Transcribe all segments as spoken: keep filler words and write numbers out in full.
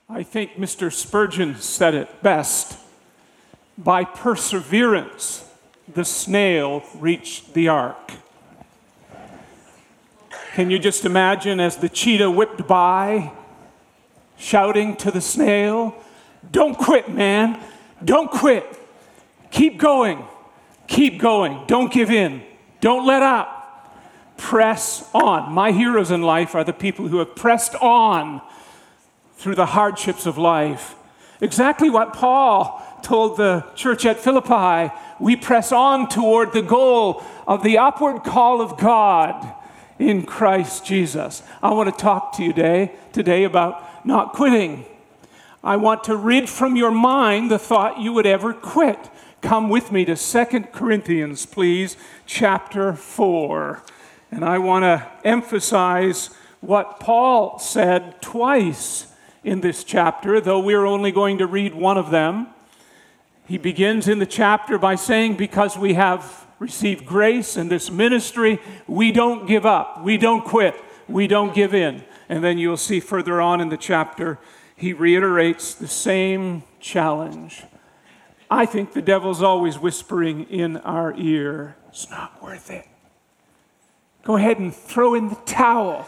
I think Mister Spurgeon said it best. By perseverance, the snail reached the ark. Can you just imagine as the cheetah whipped by, shouting to the snail, "Don't quit, man. Don't quit. Keep going. Keep going. Don't give in. Don't let up. Press on." My heroes in life are the people who have pressed on through the hardships of life. Exactly what Paul told the church at Philippi. We press on toward the goal of the upward call of God in Christ Jesus. I want to talk to you today, today about not quitting. I want to rid from your mind the thought you would ever quit. Come with me to Second Corinthians, please, chapter four. And I want to emphasize what Paul said twice in this chapter, though we're only going to read one of them. He begins in the chapter by saying, because we have received grace in this ministry, we don't give up, we don't quit, we don't give in. And then you'll see further on in the chapter, he reiterates the same challenge. I think the devil's always whispering in our ear, it's not worth it. Go ahead and throw in the towel.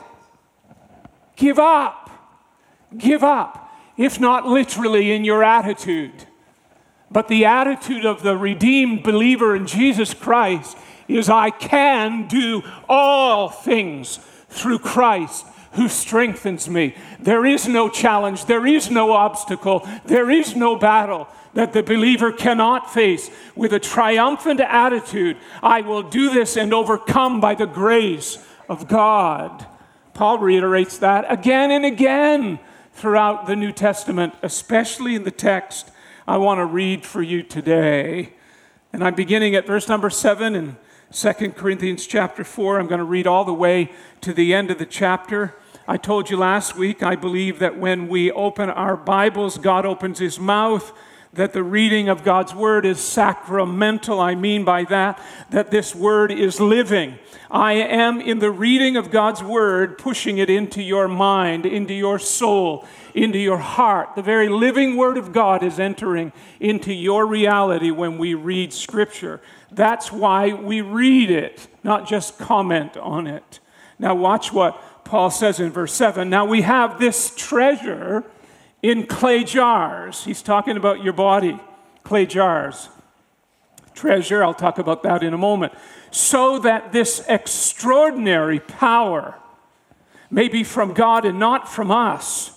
Give up. Give up, if not literally in your attitude. But the attitude of the redeemed believer in Jesus Christ is, I can do all things through Christ who strengthens me. There is no challenge, there is no obstacle, there is no battle that the believer cannot face with a triumphant attitude. I will do this and overcome by the grace of God. Paul reiterates that again and again throughout the New Testament, especially in the text I want to read for you today. And I'm beginning at verse number seven in Second Corinthians chapter four. I'm going to read all the way to the end of the chapter. I told you last week, I believe that when we open our Bibles, God opens his mouth, that the reading of God's word is sacramental. I mean by that, that this word is living. I am in the reading of God's word, pushing it into your mind, into your soul, into your heart. The very living word of God is entering into your reality when we read Scripture. That's why we read it, not just comment on it. Now watch what Paul says in verse seven. Now we have this treasure in clay jars. He's talking about your body, clay jars. Treasure, I'll talk about that in a moment. So that this extraordinary power may be from God and not from us.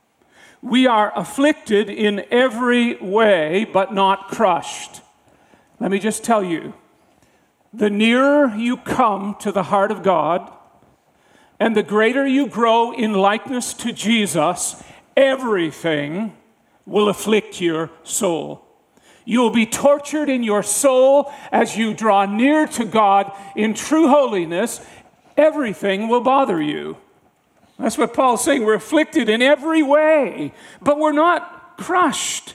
We are afflicted in every way, but not crushed. Let me just tell you, the nearer you come to the heart of God, and the greater you grow in likeness to Jesus, everything will afflict your soul. You will be tortured in your soul as you draw near to God in true holiness. Everything will bother you. That's what Paul's saying. We're afflicted in every way, but we're not crushed.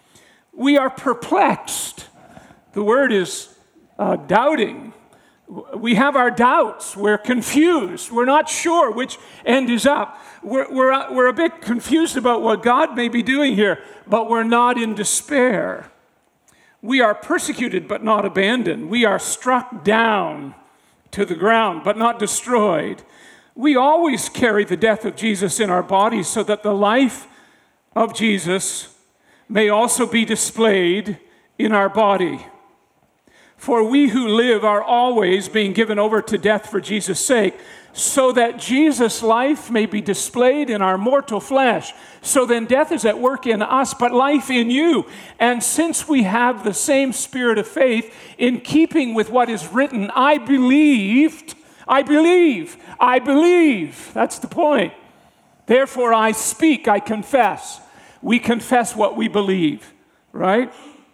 We are perplexed. The word is uh, doubting. We have our doubts. We're confused. We're not sure which end is up. We're, we're, we're a bit confused about what God may be doing here, but we're not in despair. We are persecuted but not abandoned. We are struck down to the ground but not destroyed. We always carry the death of Jesus in our bodies so that the life of Jesus may also be displayed in our body. For we who live are always being given over to death for Jesus' sake, so that Jesus' life may be displayed in our mortal flesh. So then death is at work in us, but life in you. And since we have the same spirit of faith, in keeping with what is written, I believed, I believe, I believe. That's the point. Therefore I speak, I confess. We confess what we believe, right?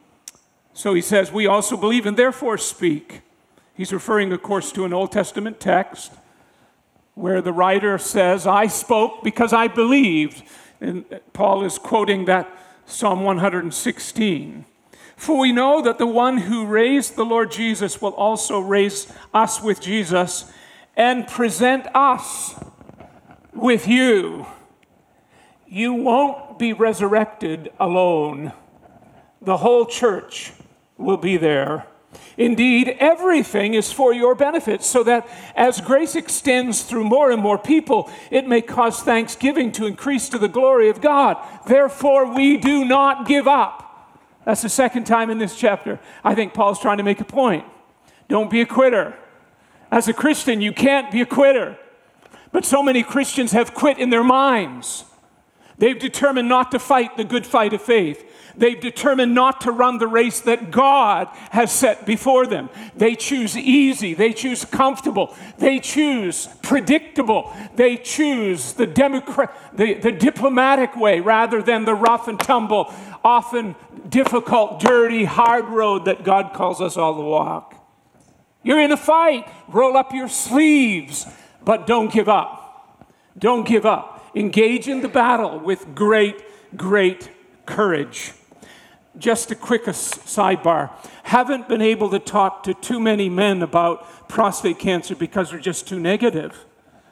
So he says, we also believe and therefore speak. He's referring, of course, to an Old Testament text where the writer says, I spoke because I believed. And Paul is quoting that Psalm one sixteen. For we know that the one who raised the Lord Jesus will also raise us with Jesus and present us with you. you won't be resurrected alone. The whole church will be there. Indeed, everything is for your benefit, so that as grace extends through more and more people, it may cause thanksgiving to increase to the glory of God. Therefore, we do not give up. That's the second time in this chapter. I think Paul's trying to make a point. Don't be a quitter. As a Christian, you can't be a quitter. But so many Christians have quit in their minds. They've determined not to fight the good fight of faith. They've determined not to run the race that God has set before them. They choose easy. They choose comfortable. They choose predictable. They choose the, democrat, the, the diplomatic way rather than the rough and tumble, often difficult, dirty, hard road that God calls us all to walk. You're in a fight. Roll up your sleeves, but don't give up. Don't give up. Engage in the battle with great, great courage. Just a quick sidebar. Haven't been able to talk to too many men about prostate cancer because they're just too negative.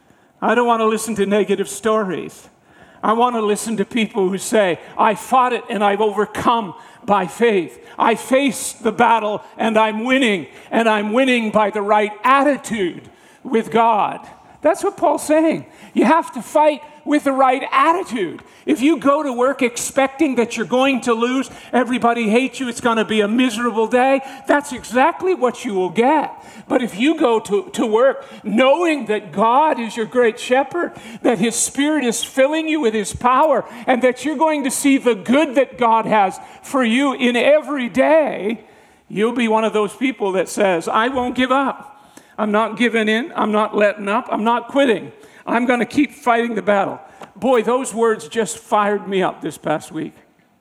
I don't want to listen to negative stories. I want to listen to people who say, I fought it and I've overcome by faith. I faced the battle and I'm winning, and I'm winning by the right attitude with God. That's what Paul's saying. You have to fight with the right attitude. If you go to work expecting that you're going to lose, everybody hates you, it's going to be a miserable day, that's exactly what you will get. But if you go to, to work knowing that God is your great shepherd, that his Spirit is filling you with his power, and that you're going to see the good that God has for you in every day, you'll be one of those people that says, I won't give up. I'm not giving in. I'm not letting up. I'm not quitting. I'm going to keep fighting the battle. Boy, those words just fired me up this past week.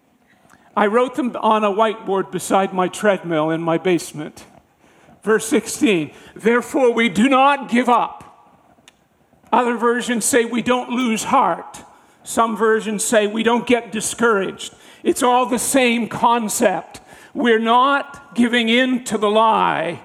I wrote them on a whiteboard beside my treadmill in my basement. Verse sixteen, therefore we do not give up. Other versions say we don't lose heart. Some versions say we don't get discouraged. It's all the same concept. We're not giving in to the lie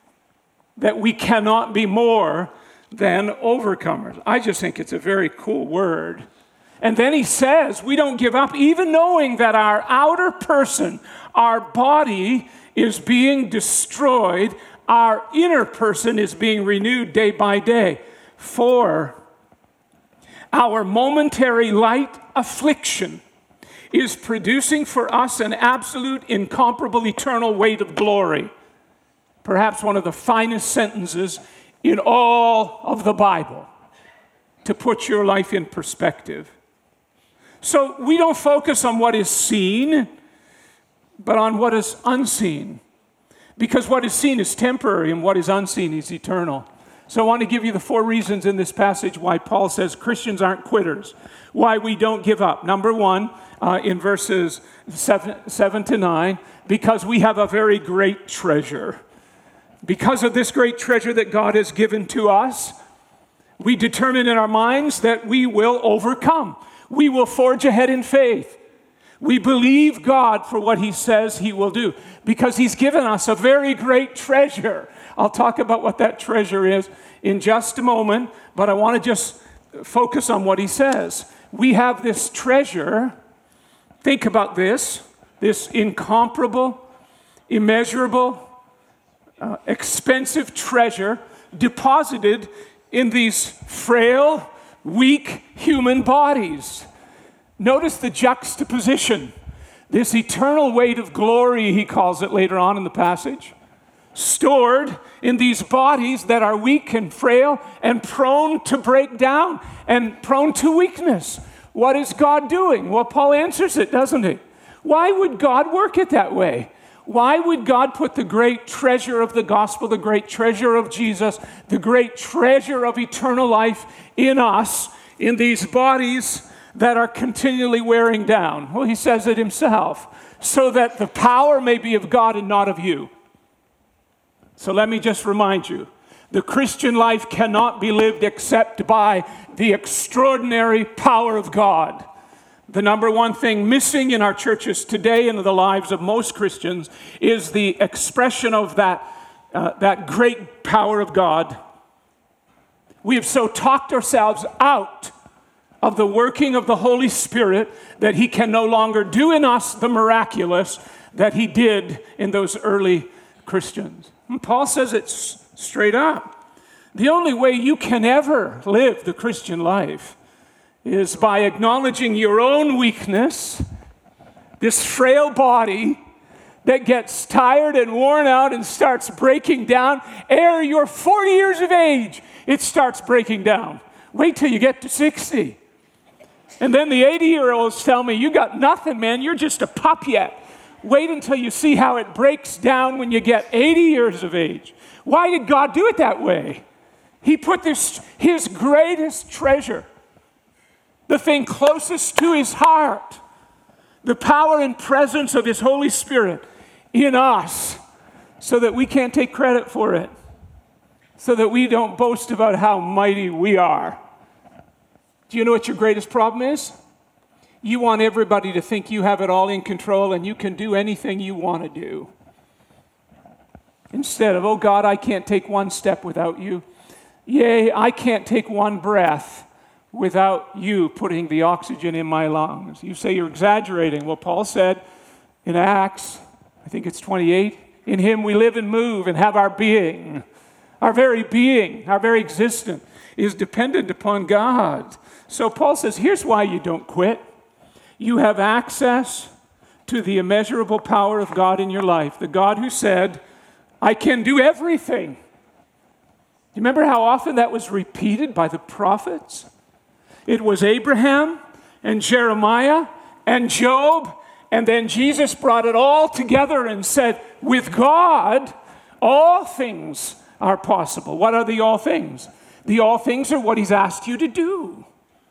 that we cannot be more than overcomers. I just think it's a very cool word. And then he says, we don't give up, even knowing that our outer person, our body, is being destroyed. Our inner person is being renewed day by day. For our momentary light affliction is producing for us an absolute, incomparable, eternal weight of glory. Perhaps one of the finest sentences in all of the Bible to put your life in perspective. So we don't focus on what is seen, but on what is unseen. Because what is seen is temporary and what is unseen is eternal. So I want to give you the four reasons in this passage why Paul says Christians aren't quitters, why we don't give up. Number one, uh, in verses seven, seven to nine, because we have a very great treasure. Because of this great treasure that God has given to us, we determine in our minds that we will overcome. We will forge ahead in faith. We believe God for what he says he will do because he's given us a very great treasure. I'll talk about what that treasure is in just a moment, but I want to just focus on what he says. We have this treasure. Think about this, this incomparable, immeasurable, Uh, expensive treasure deposited in these frail, weak human bodies. Notice the juxtaposition. This eternal weight of glory, he calls it later on in the passage, stored in these bodies that are weak and frail and prone to break down and prone to weakness. What is God doing? Well, Paul answers it, doesn't he? Why would God work it that way? Why would God put the great treasure of the gospel, the great treasure of Jesus, the great treasure of eternal life in us, in these bodies that are continually wearing down? Well, he says it himself, so that the power may be of God and not of you. So let me just remind you, the Christian life cannot be lived except by the extraordinary power of God. The number one thing missing in our churches today and in the lives of most Christians is the expression of that, uh, that great power of God. We have so talked ourselves out of the working of the Holy Spirit, that he can no longer do in us the miraculous that he did in those early Christians. And Paul says it straight up. The only way you can ever live the Christian life is by acknowledging your own weakness, this frail body that gets tired and worn out and starts breaking down. Ere you're forty years of age, it starts breaking down. Wait till you get to sixty. And then the eighty-year-olds tell me, you got nothing, man. You're just a pup yet. Wait until you see how it breaks down when you get eighty years of age. Why did God do it that way? He put this, his greatest treasure, the thing closest to his heart, the power and presence of his Holy Spirit in us, so that we can't take credit for it, so that we don't boast about how mighty we are. Do you know what your greatest problem is? You want everybody to think you have it all in control and you can do anything you want to do. Instead of, oh God, I can't take one step without you. Yea, I can't take one breath without you putting the oxygen in my lungs. You say you're exaggerating. Well, Paul said in Acts, I think it's twenty-eight, in him we live and move and have our being. Our very being, our very existence is dependent upon God. So Paul says, here's why you don't quit. You have access to the immeasurable power of God in your life. The God who said, I can do everything. You remember how often that was repeated by the prophets? It was Abraham and Jeremiah and Job, and then Jesus brought it all together and said, with God, all things are possible. What are the all things? The all things are what he's asked you to do.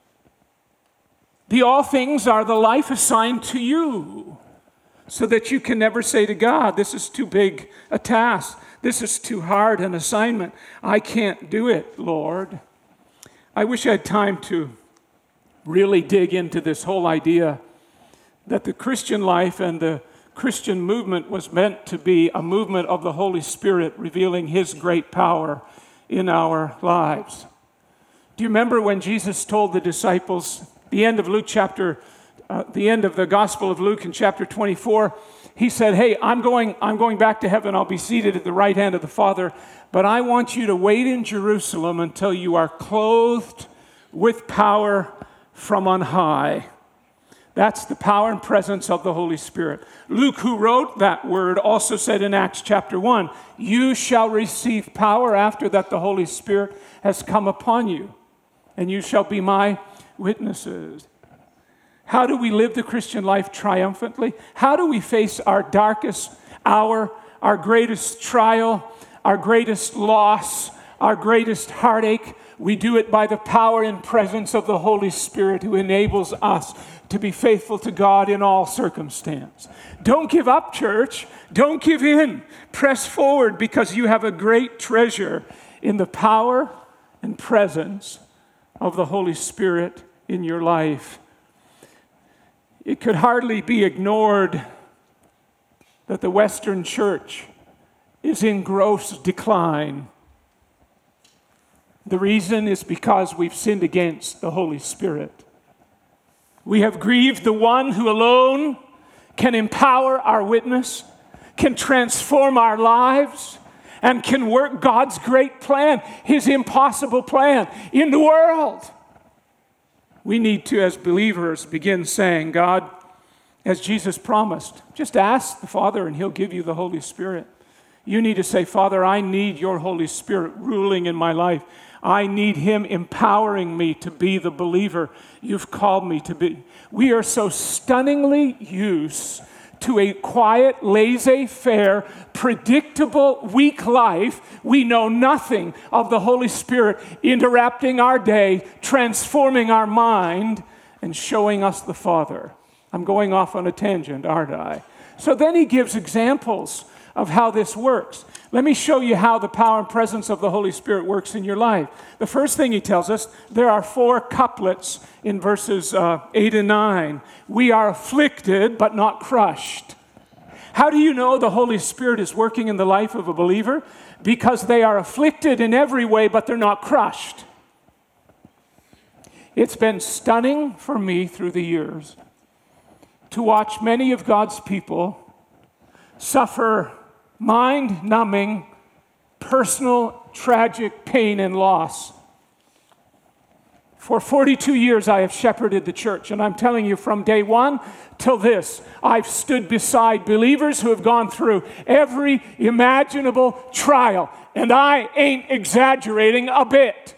The all things are the life assigned to you, so that you can never say to God, this is too big a task. This is too hard an assignment. I can't do it, Lord. I wish I had time to really dig into this whole idea that the Christian life and the Christian movement was meant to be a movement of the Holy Spirit revealing his great power in our lives. Do you remember when Jesus told the disciples, the end of Luke chapter, uh, the end of the Gospel of Luke in chapter twenty-four, he said, hey, I'm going, I'm going back to heaven. I'll be seated at the right hand of the Father, but I want you to wait in Jerusalem until you are clothed with power from on high. That's the power and presence of the Holy Spirit. Luke, who wrote that word, also said in Acts chapter one, you shall receive power after that the Holy Spirit has come upon you, and you shall be my witnesses. How do we live the Christian life triumphantly? How do we face our darkest hour, our greatest trial, our greatest loss, our greatest heartache? We do it by the power and presence of the Holy Spirit, who enables us to be faithful to God in all circumstance. Don't give up, church. Don't give in. Press forward, because you have a great treasure in the power and presence of the Holy Spirit in your life. It could hardly be ignored that the Western church is in gross decline. The reason is because we've sinned against the Holy Spirit. We have grieved the one who alone can empower our witness, can transform our lives, and can work God's great plan, his impossible plan in the world. We need to, as believers, begin saying, God, as Jesus promised, just ask the Father and he'll give you the Holy Spirit. You need to say, Father, I need your Holy Spirit ruling in my life. I need him empowering me to be the believer you've called me to be. We are so stunningly used to a quiet, laissez-faire, predictable, weak life. We know nothing of the Holy Spirit interrupting our day, transforming our mind, and showing us the Father. I'm going off on a tangent, aren't I? So then he gives examples of how this works. Let me show you how the power and presence of the Holy Spirit works in your life. The first thing he tells us, there are four couplets in verses uh, eight and nine. We are afflicted, but not crushed. How do you know the Holy Spirit is working in the life of a believer? Because they are afflicted in every way, but they're not crushed. It's been stunning for me through the years to watch many of God's people suffer mind-numbing, personal, tragic pain and loss. For forty-two years, I have shepherded the church, and I'm telling you, from day one till this, I've stood beside believers who have gone through every imaginable trial, and I ain't exaggerating a bit.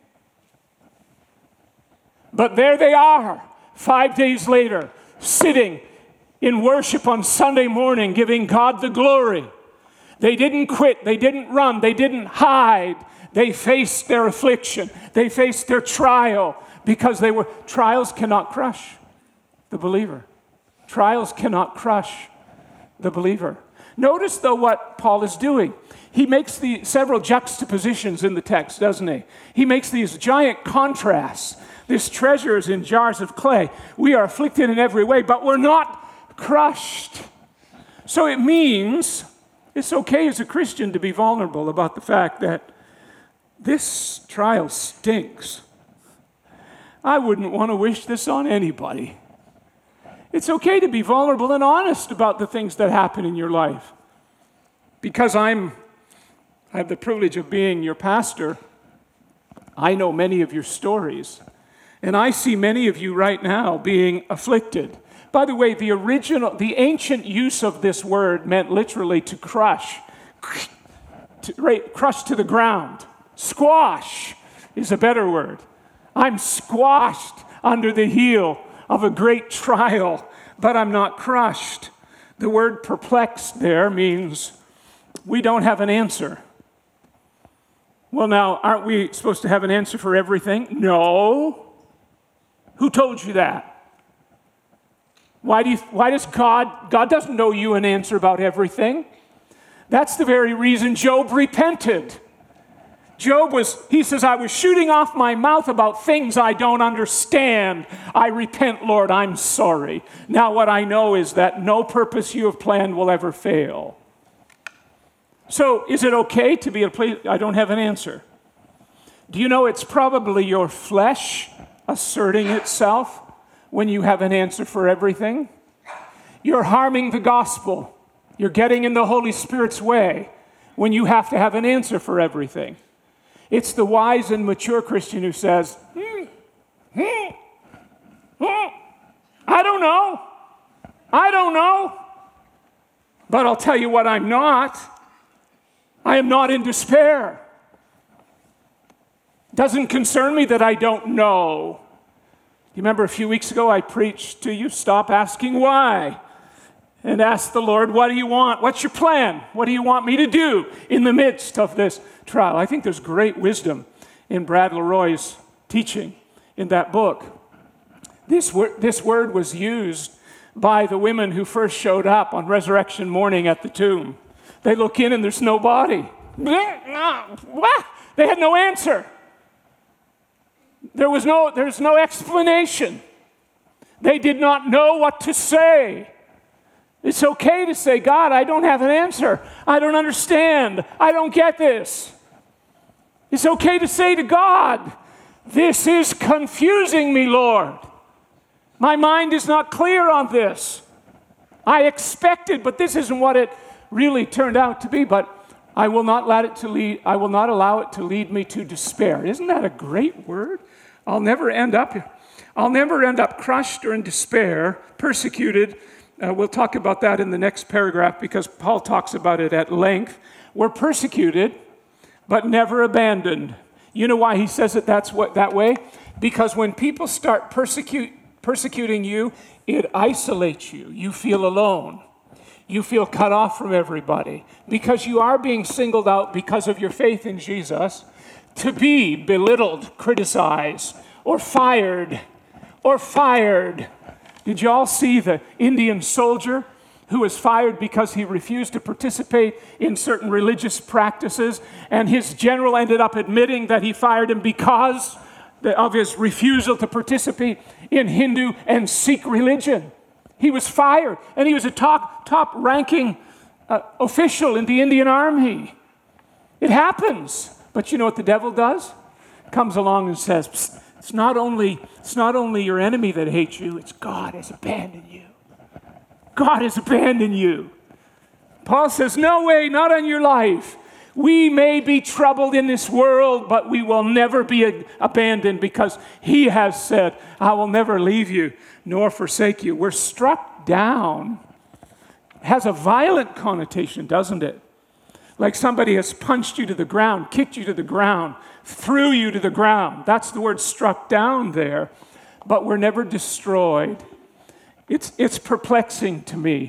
But there they are, five days later, sitting in worship on Sunday morning, giving God the glory. They didn't quit, they didn't run, they didn't hide. They faced their affliction. They faced their trial because they were, trials cannot crush the believer. Trials cannot crush the believer. Notice, though, what Paul is doing. He makes the several juxtapositions in the text, doesn't he? He makes these giant contrasts. This treasure is in jars of clay. We are afflicted in every way, but we're not crushed. So it means it's okay as a Christian to be vulnerable about the fact that this trial stinks. I wouldn't want to wish this on anybody. It's okay to be vulnerable and honest about the things that happen in your life. Because I'm, I have the privilege of being your pastor, I know many of your stories. And I see many of you right now being afflicted. By the way, the original, the ancient use of this word meant literally to crush, to, right, crush to the ground. Squash is a better word. I'm squashed under the heel of a great trial, but I'm not crushed. The word perplexed there means we don't have an answer. Well, now, aren't we supposed to have an answer for everything? No. Who told you that? Why do you, why does God, God doesn't know you an answer about everything. That's the very reason Job repented. Job was, he says, I was shooting off my mouth about things I don't understand. I repent, Lord, I'm sorry. Now what I know is that no purpose you have planned will ever fail. So is it okay to be at a place, I don't have an answer. Do you know it's probably your flesh asserting itself when you have an answer for everything? You're harming the gospel. You're getting in the Holy Spirit's way when you have to have an answer for everything. It's the wise and mature Christian who says, hmm, hmm, hmm, I don't know. I don't know. But I'll tell you what I'm not. I am not in despair. Doesn't concern me that I don't know. You remember a few weeks ago I preached to you, stop asking why. And ask the Lord, what do you want? What's your plan? What do you want me to do in the midst of this trial? I think there's great wisdom in Brad Leroy's teaching in that book. This, wor- this word was used by the women who first showed up on resurrection morning at the tomb. They look in and there's no body. What? They had no answer. There was no, there's no explanation. They did not know what to say. It's okay to say, God, I don't have an answer. I don't understand. I don't get this. It's okay to say to God, this is confusing me, Lord. My mind is not clear on this. I expected, but this isn't what it really turned out to be. But I will not let it to lead, I will not allow it to lead me to despair. Isn't that a great word? I'll never end up, I'll never end up crushed or in despair, persecuted. Uh, we'll talk about that in the next paragraph because Paul talks about it at length. We're persecuted, but never abandoned. You know why he says it that's what, that way? Because when people start persecute, persecuting you, it isolates you. You feel alone. You feel cut off from everybody because you are being singled out because of your faith in Jesus to be belittled, criticized, or fired, or fired. Did you all see the Indian soldier who was fired because he refused to participate in certain religious practices, and his general ended up admitting that he fired him because of his refusal to participate in Hindu and Sikh religion? He was fired, and he was a top, top-ranking uh, official in the Indian Army. It happens. But you know what the devil does? Comes along and says, psst, It's not only, it's not only your enemy that hates you, it's God has abandoned you. God has abandoned you. Paul says, no way, not on your life. We may be troubled in this world, but we will never be abandoned because he has said, I will never leave you nor forsake you. We're struck down. It has a violent connotation, doesn't it? Like somebody has punched you to the ground, kicked you to the ground, threw you to the ground. That's the word struck down there. But we're never destroyed. It's, it's perplexing to me.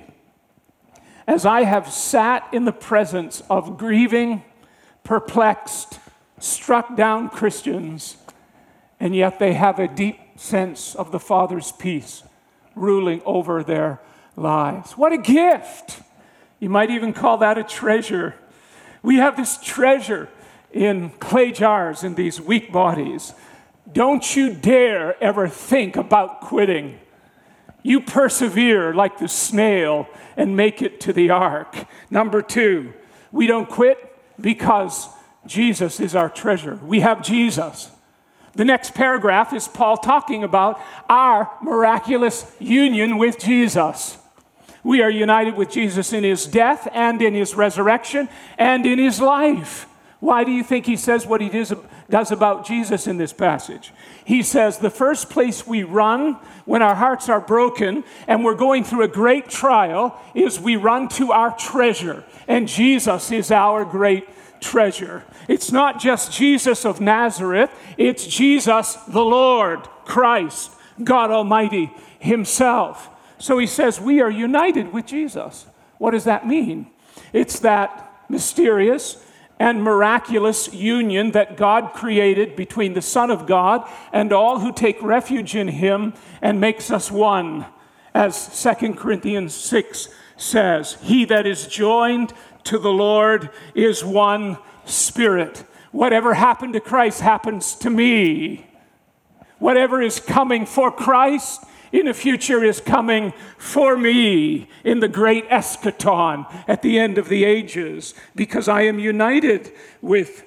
As I have sat in the presence of grieving, perplexed, struck down Christians, and yet they have a deep sense of the Father's peace ruling over their lives. What a gift! You might even call that a treasure. We have this treasure in clay jars in these weak bodies. Don't you dare ever think about quitting. You persevere like the snail and make it to the ark. Number two, we don't quit because Jesus is our treasure. We have Jesus. The next paragraph is Paul talking about our miraculous union with Jesus. We are united with Jesus in his death and in his resurrection and in his life. Why do you think he says what he does about Jesus in this passage? He says the first place we run when our hearts are broken and we're going through a great trial is we run to our treasure. And Jesus is our great treasure. It's not just Jesus of Nazareth, it's Jesus the Lord, Christ, God Almighty himself. So he says we are united with Jesus. What does that mean? It's that mysterious and miraculous union that God created between the Son of God and all who take refuge in him and makes us one. As Second Corinthians six says, he that is joined to the Lord is one spirit. Whatever happened to Christ happens to me. Whatever is coming for Christ in the future is coming for me in the great eschaton at the end of the ages, because I am united with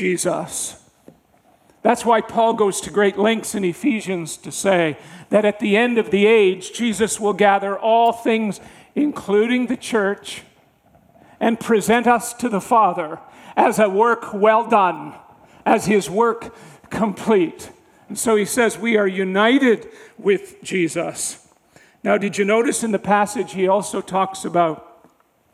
Jesus. That's why Paul goes to great lengths in Ephesians to say that at the end of the age, Jesus will gather all things, including the church, and present us to the Father as a work well done, as his work complete. And so he says we are united with Jesus. Now, did you notice in the passage he also talks about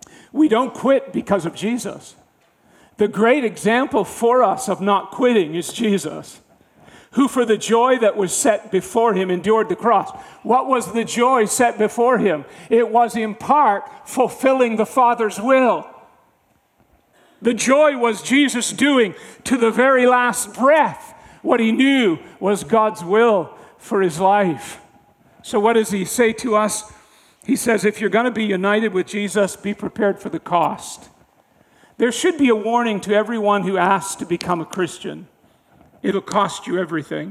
we don't quit because of Jesus. The great example for us of not quitting is Jesus, who for the joy that was set before him endured the cross. What was the joy set before him? It was in part fulfilling the Father's will. The joy was Jesus doing to the very last breath what he knew was God's will for his life. So what does he say to us? He says, if you're going to be united with Jesus, be prepared for the cost. There should be a warning to everyone who asks to become a Christian. It'll cost you everything.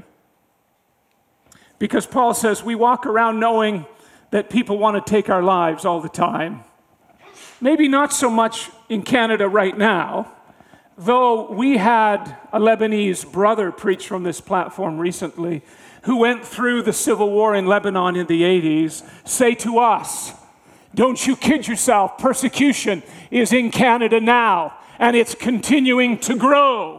Because Paul says we walk around knowing that people want to take our lives all the time. Maybe not so much in Canada right now, though we had a Lebanese brother preach from this platform recently who went through the civil war in Lebanon in the eighties say to us, don't you kid yourself, persecution is in Canada now, and it's continuing to grow.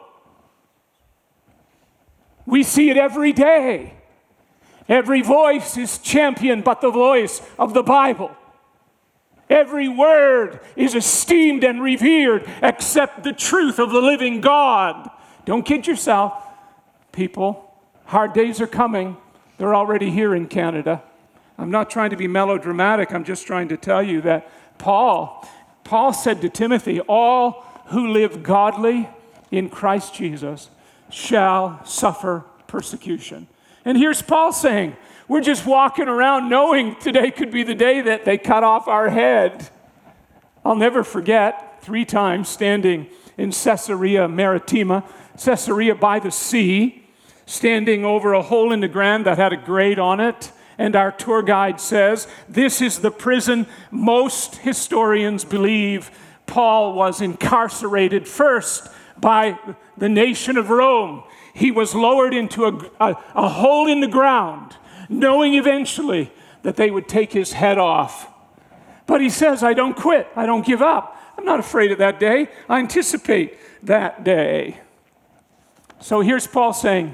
We see it every day. Every voice is championed but the voice of the Bible. Every word is esteemed and revered except the truth of the living God. Don't kid yourself, people. Hard days are coming. They're already here in Canada. I'm not trying to be melodramatic. I'm just trying to tell you that Paul, Paul said to Timothy, all who live godly in Christ Jesus shall suffer persecution. And here's Paul saying, we're just walking around knowing today could be the day that they cut off our head. I'll never forget three times standing in Caesarea Maritima, Caesarea by the sea, standing over a hole in the ground that had a grate on it. And our tour guide says, this is the prison most historians believe Paul was incarcerated first by the nation of Rome. He was lowered into a, a, a hole in the ground, knowing eventually that they would take his head off. But he says, I don't quit. I don't give up. I'm not afraid of that day. I anticipate that day. So here's Paul saying,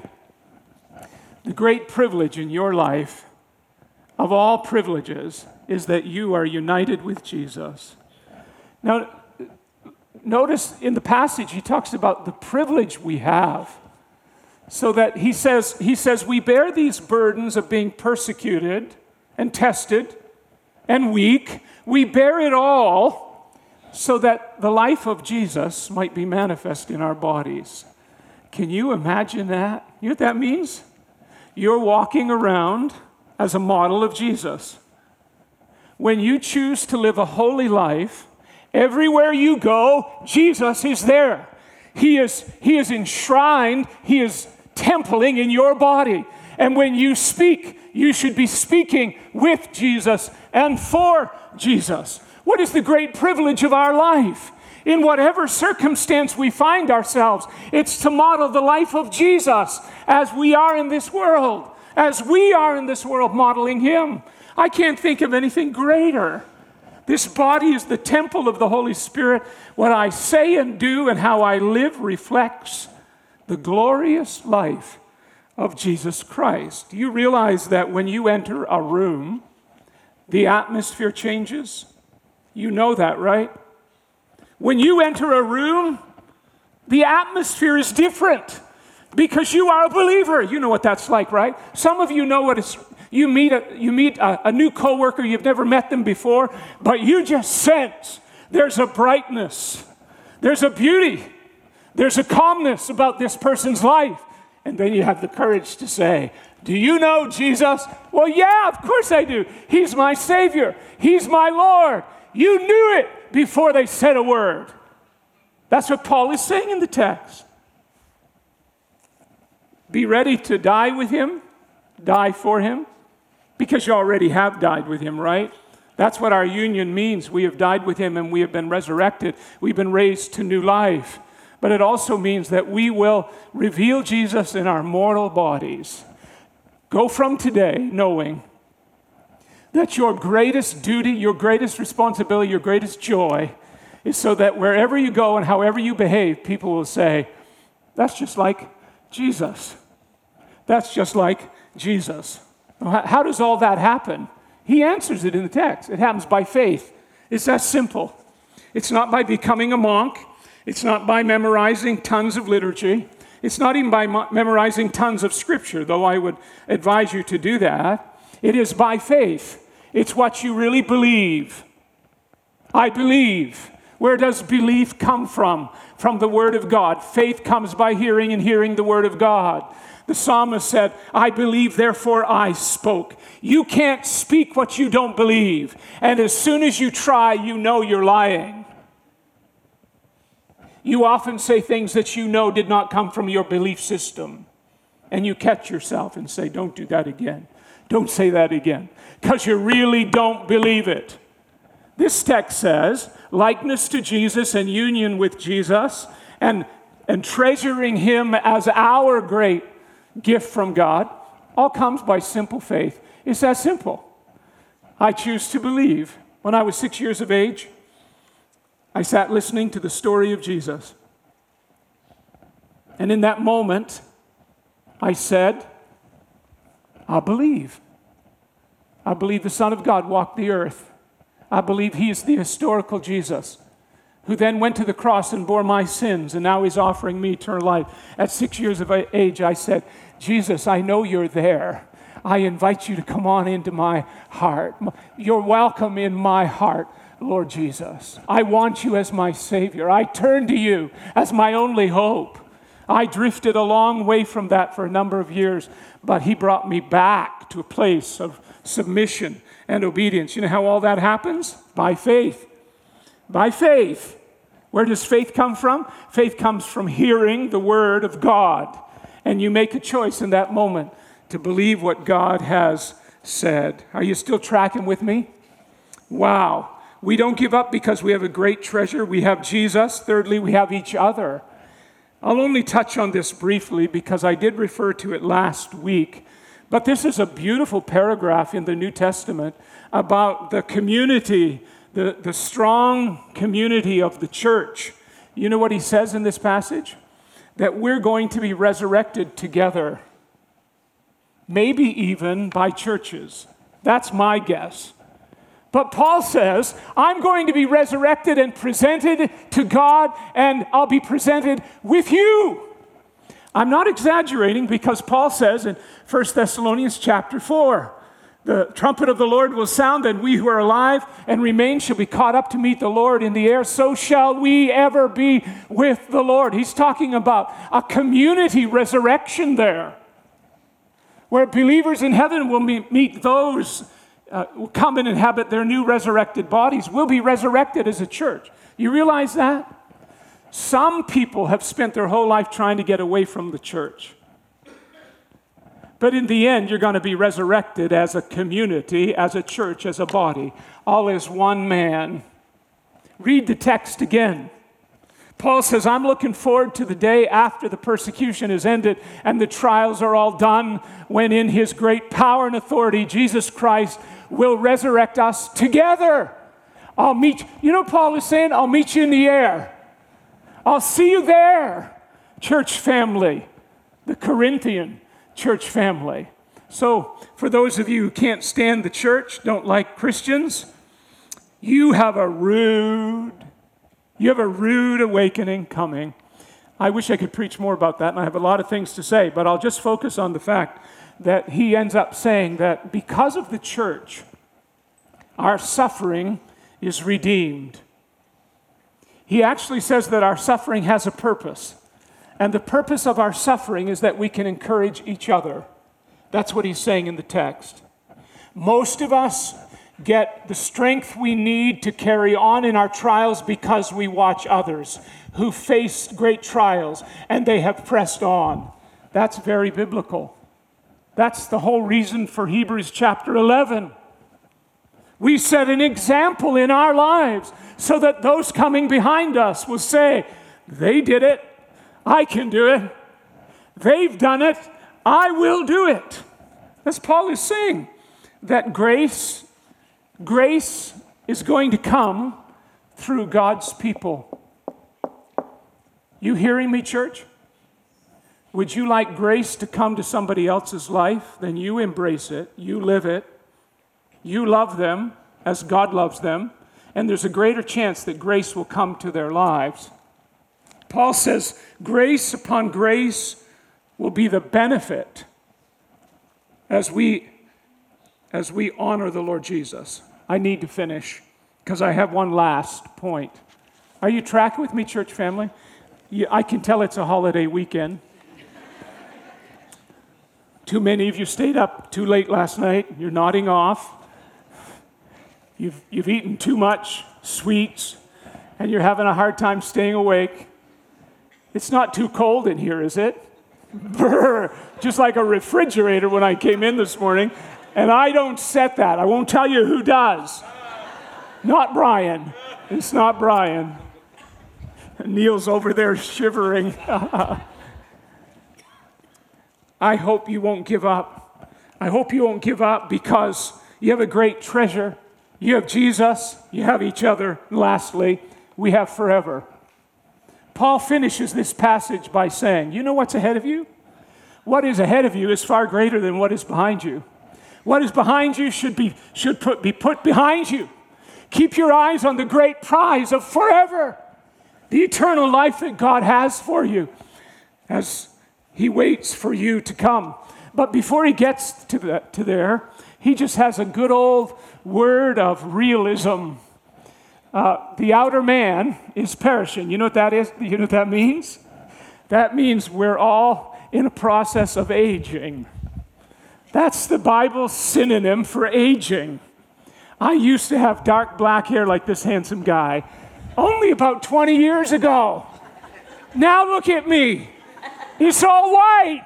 the great privilege in your life, of all privileges, is that you are united with Jesus. Now, notice in the passage he talks about the privilege we have. So that he says, he says, we bear these burdens of being persecuted and tested and weak. We bear it all so that the life of Jesus might be manifest in our bodies. Can you imagine that? You know what that means? You're walking around as a model of Jesus. When you choose to live a holy life, everywhere you go, Jesus is there. He is, he is enshrined, he is templing in your body. And when you speak, you should be speaking with Jesus and for Jesus. What is the great privilege of our life? In whatever circumstance we find ourselves, it's to model the life of Jesus as we are in this world, as we are in this world modeling him. I can't think of anything greater. This body is the temple of the Holy Spirit. What I say and do and how I live reflects the glorious life of Jesus Christ. Do you realize that when you enter a room, the atmosphere changes? You know that, right? When you enter a room, the atmosphere is different because you are a believer. You know what that's like, right? Some of you know what it's, you meet a, you meet a, a new coworker, you've never met them before, but you just sense there's a brightness, there's a beauty, there's a calmness about this person's life. And then you have the courage to say, do you know Jesus? Well, yeah, of course I do. He's my Savior. He's my Lord. You knew it before they said a word. That's what Paul is saying in the text. Be ready to die with him, die for him, because you already have died with him, right? That's what our union means. We have died with him and we have been resurrected. We've been raised to new life. But it also means that we will reveal Jesus in our mortal bodies. Go from today knowing that your greatest duty, your greatest responsibility, your greatest joy is so that wherever you go and however you behave, people will say, that's just like Jesus. That's just like Jesus. How does all that happen? He answers it in the text. It happens by faith. It's that simple. It's not by becoming a monk. It's not by memorizing tons of liturgy. It's not even by mo- memorizing tons of scripture, though I would advise you to do that. It is by faith. It's what you really believe. I believe. Where does belief come from? From the Word of God. Faith comes by hearing, and hearing the Word of God. The psalmist said, I believe, therefore I spoke. You can't speak what you don't believe. And as soon as you try, you know you're lying. You often say things that you know did not come from your belief system. And you catch yourself and say, don't do that again. Don't say that again. Because you really don't believe it. This text says, likeness to Jesus and union with Jesus and, and treasuring him as our great gift from God all comes by simple faith. It's that simple. I choose to believe. When I was six years of age, I sat listening to the story of Jesus. And in that moment, I said, I believe. I believe the Son of God walked the earth. I believe he is the historical Jesus who then went to the cross and bore my sins, and now he's offering me eternal life. At six years of age, I said, Jesus, I know you're there. I invite you to come on into my heart. You're welcome in my heart, Lord Jesus. I want you as my Savior. I turn to you as my only hope. I drifted a long way from that for a number of years, but he brought me back to a place of submission and obedience. You know how all that happens? By faith. By faith. Where does faith come from? Faith comes from hearing the word of God. And you make a choice in that moment to believe what God has said. Are you still tracking with me? Wow. We don't give up because we have a great treasure. We have Jesus. Thirdly, we have each other. I'll only touch on this briefly because I did refer to it last week. But this is a beautiful paragraph in the New Testament about the community, the, the strong community of the church. You know what he says in this passage? That we're going to be resurrected together. Maybe even by churches. That's my guess. But Paul says, I'm going to be resurrected and presented to God, and I'll be presented with you. I'm not exaggerating because Paul says in First Thessalonians chapter four, the trumpet of the Lord will sound, and we who are alive and remain shall be caught up to meet the Lord in the air. So shall we ever be with the Lord. He's talking about a community resurrection there, where believers in heaven will meet those uh, who come and inhabit their new resurrected bodies. We'll be resurrected as a church. You realize that? Some people have spent their whole life trying to get away from the church. But in the end, you're going to be resurrected as a community, as a church, as a body, all as one man. Read the text again. Paul says, I'm looking forward to the day after the persecution is ended and the trials are all done, when in his great power and authority, Jesus Christ will resurrect us together. I'll meet you. You know, Paul is saying, I'll meet you in the air. I'll see you there, church family, the Corinthian church family. So, for those of you who can't stand the church, don't like Christians, you have a rude You have a rude awakening coming. I wish I could preach more about that, and I have a lot of things to say, but I'll just focus on the fact that he ends up saying that because of the church, our suffering is redeemed. He actually says that our suffering has a purpose, and the purpose of our suffering is that we can encourage each other. That's what he's saying in the text. Most of us get the strength we need to carry on in our trials because we watch others who faced great trials and they have pressed on. That's very biblical. That's the whole reason for Hebrews chapter eleven. We set an example in our lives so that those coming behind us will say, they did it, I can do it. They've done it, I will do it. As Paul is saying, that grace Grace is going to come through God's people. You hearing me, church? Would you like grace to come to somebody else's life? Then you embrace it. You live it. You love them as God loves them. And there's a greater chance that grace will come to their lives. Paul says, grace upon grace will be the benefit as we as we honor the Lord Jesus. I need to finish because I have one last point. Are you tracking with me, church family? You, I can tell it's a holiday weekend. Too many of you stayed up too late last night. You're nodding off. You've, you've eaten too much sweets, and you're having a hard time staying awake. It's not too cold in here, is it? Brr, just like a refrigerator when I came in this morning. And I don't set that. I won't tell you who does. Not Brian. It's not Brian. Neil's over there shivering. I hope you won't give up. I hope you won't give up because you have a great treasure. You have Jesus. You have each other. And lastly, we have forever. Paul finishes this passage by saying, you know what's ahead of you? What is ahead of you is far greater than what is behind you. What is behind you should be should put, be put behind you. Keep your eyes on the great prize of forever, the eternal life that God has for you as he waits for you to come. But before he gets to, the, to there, he just has a good old word of realism. Uh, the outer man is perishing. You know what that is? You know what that means? That means we're all in a process of aging. That's the Bible's synonym for aging. I used to have dark black hair like this handsome guy only about twenty years ago. Now look at me. It's all white.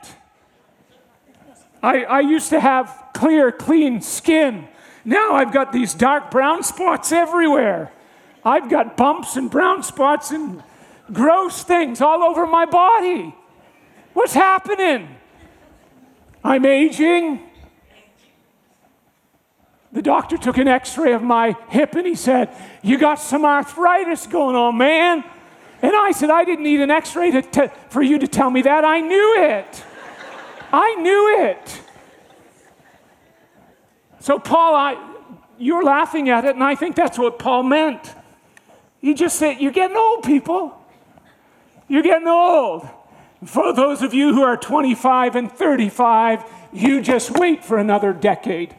I, I used to have clear, clean skin. Now I've got these dark brown spots everywhere. I've got bumps and brown spots and Gross things all over my body. What's happening? I'm aging. The doctor took an x-ray of my hip and he said, you got some arthritis going on, man. And I said, I didn't need an x-ray to t- for you to tell me that. I knew it. I knew it. So Paul, I, you're laughing at it, and I think that's what Paul meant. He just said, you're getting old, people. You're getting old. For those of you who are twenty-five and thirty-five, you just wait for another decade.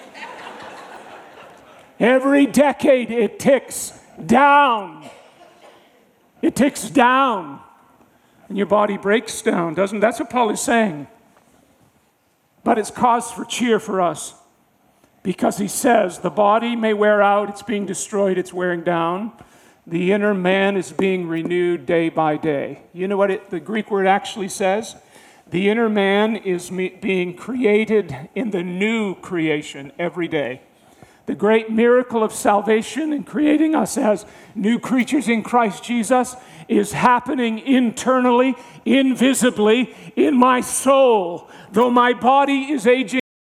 Every decade it ticks down. It ticks down. And your body breaks down, doesn't it? That's what Paul is saying. But it's cause for cheer for us. Because he says, the body may wear out, it's being destroyed, it's wearing down. The inner man is being renewed day by day. You know what it, the Greek word actually says? The inner man is me, being created in the new creation every day. The great miracle of salvation in creating us as new creatures in Christ Jesus is happening internally, invisibly, in my soul. Though my body is aging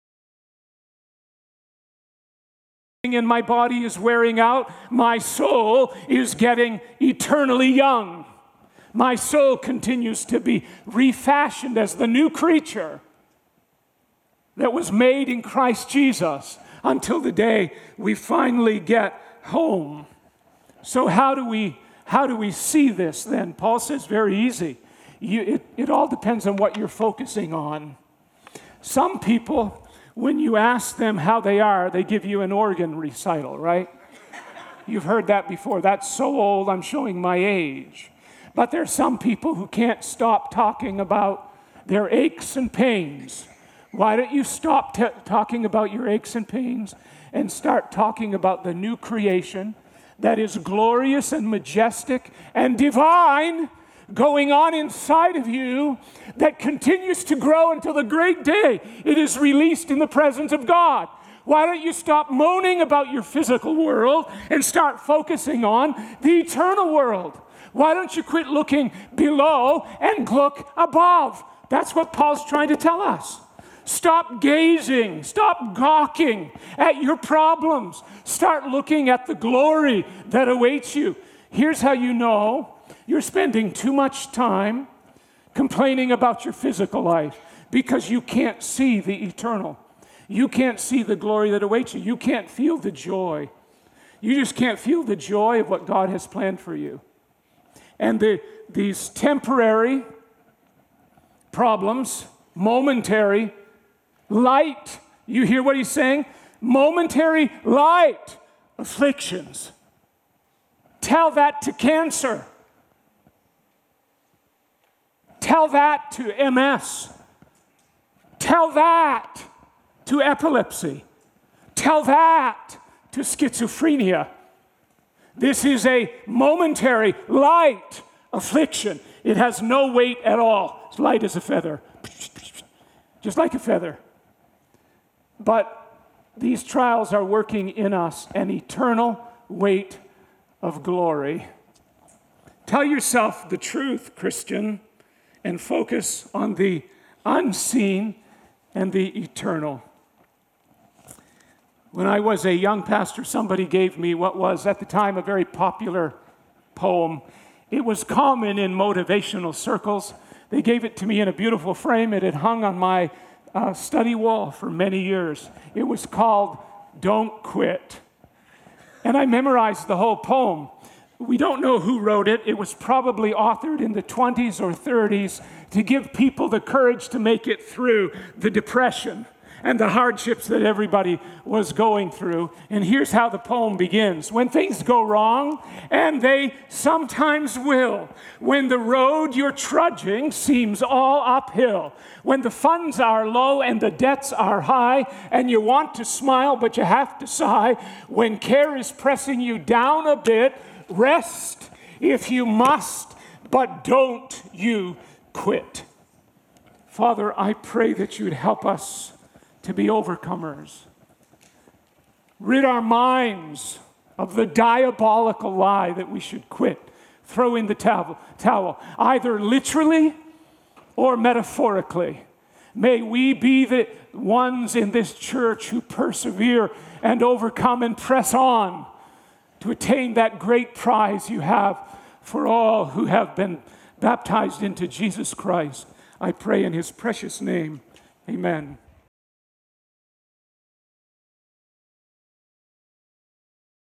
and my body is wearing out, my soul is getting eternally young. My soul continues to be refashioned as the new creature that was made in Christ Jesus until the day we finally get home. So how do we how do we see this then? Paul says very easy. You, it, it all depends on what you're focusing on. Some people, when you ask them how they are, they give you an organ recital, right? You've heard that before. That's so old, I'm showing my age. But there's some people who can't stop talking about their aches and pains. Why don't you stop t- talking about your aches and pains and start talking about the new creation that is glorious and majestic and divine going on inside of you that continues to grow until the great day it is released in the presence of God? Why don't you stop moaning about your physical world and start focusing on the eternal world? Why don't you quit looking below and look above? That's what Paul's trying to tell us. Stop gazing, stop gawking at your problems. Start looking at the glory that awaits you. Here's how you know you're spending too much time complaining about your physical life because you can't see the eternal. You can't see the glory that awaits you. You can't feel the joy. You just can't feel the joy of what God has planned for you. And the, these temporary problems, momentary, light, you hear what he's saying? Momentary light afflictions. Tell that to cancer. Tell that to M S. Tell that to epilepsy. Tell that to schizophrenia. This is a momentary light affliction. It has no weight at all. It's light as a feather. Just like a feather. But these trials are working in us an eternal weight of glory. Tell yourself the truth, Christian, and focus on the unseen and the eternal. When I was a young pastor, somebody gave me what was at the time a very popular poem. It was common in motivational circles. They gave it to me in a beautiful frame. It had hung on my uh, study wall for many years. It was called Don't Quit. And I memorized the whole poem. We don't know who wrote it. It was probably authored in the twenties or thirties to give people the courage to make it through the depression and the hardships that everybody was going through. And here's how the poem begins. When things go wrong, and they sometimes will, when the road you're trudging seems all uphill, when the funds are low and the debts are high, and you want to smile but you have to sigh, when care is pressing you down a bit, rest if you must, but don't you quit. Father, I pray that you'd help us to be overcomers. Rid our minds of the diabolical lie that we should quit. throw in the towel, towel, either literally or metaphorically. May we be the ones in this church who persevere and overcome and press on to attain that great prize you have for all who have been baptized into Jesus Christ. I pray in his precious name. Amen.